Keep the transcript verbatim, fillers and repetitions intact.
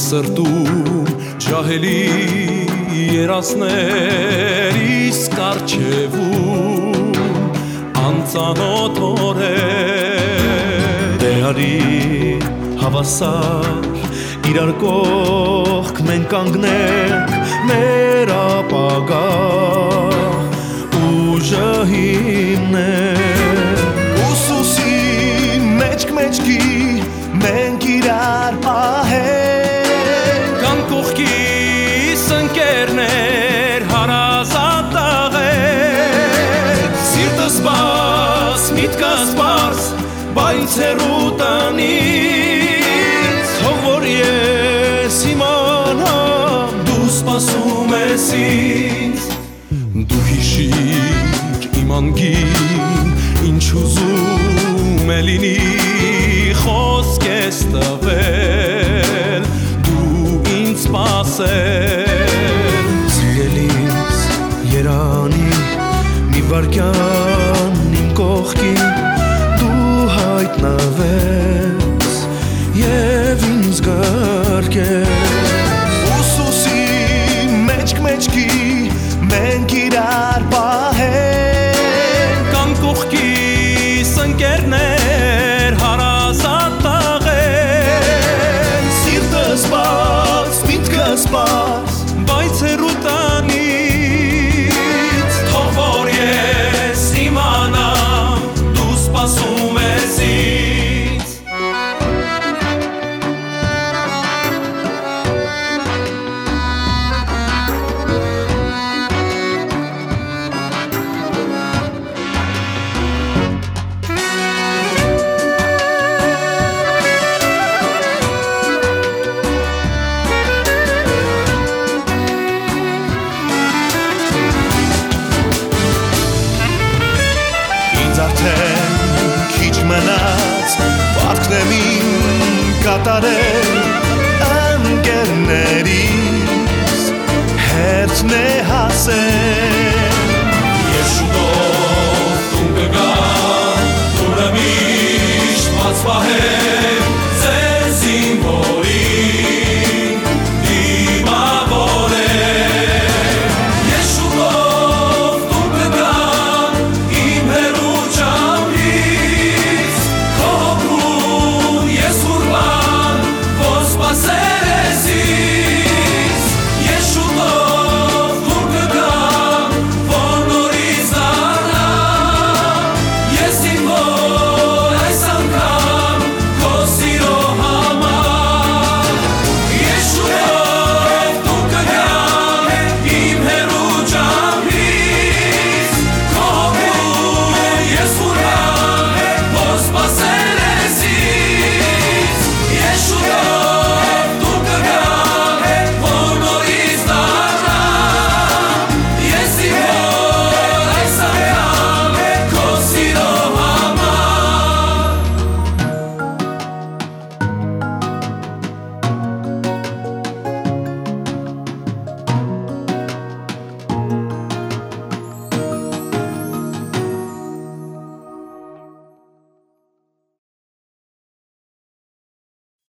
սրտում ջահելի երասներ իսկ արջևում անծանոթ օրեր դե արի հավասար իրար կողք մենք կանգնենք մեր ապագա ուժը հիմնենք ուսուսի մեջք մեջքի մենք իրար պահենք կան կողքիս ընկերներ հարազատ տաղեր սիրտս բաց միտքս պարզ բայց հեռու տնից թող որ ես իմանամ դու սպասում ես ինձ դու հիշիր իմ անգին ինչ ուզում է լինի խոսք ես տվել դու ինձ սպասել